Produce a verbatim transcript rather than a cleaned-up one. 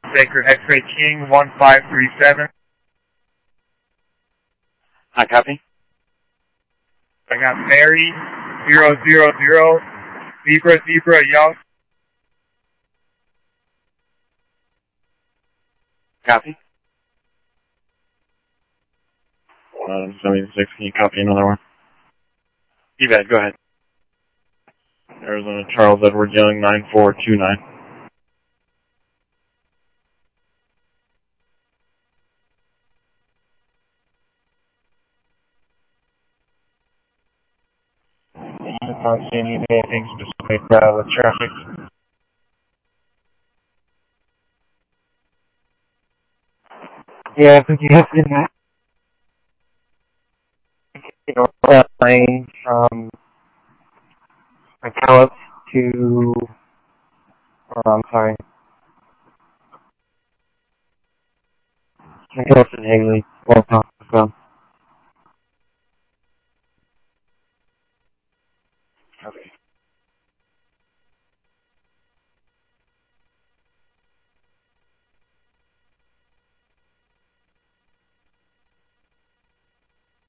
Baker X-Ray King one five three seven. Hi, copy. I got Mary zero zero zero Zebra Zebra Young. Copy. Uh, seventy-six, can you copy another one? You bet, go ahead. Arizona Charles Edward Young nine four two nine. I can't see anything specific about the traffic. Yeah, I think you have to that. You know, that lane from McAllis to, oh, I'm sorry, McAllis and Haley, both off the phone. Okay.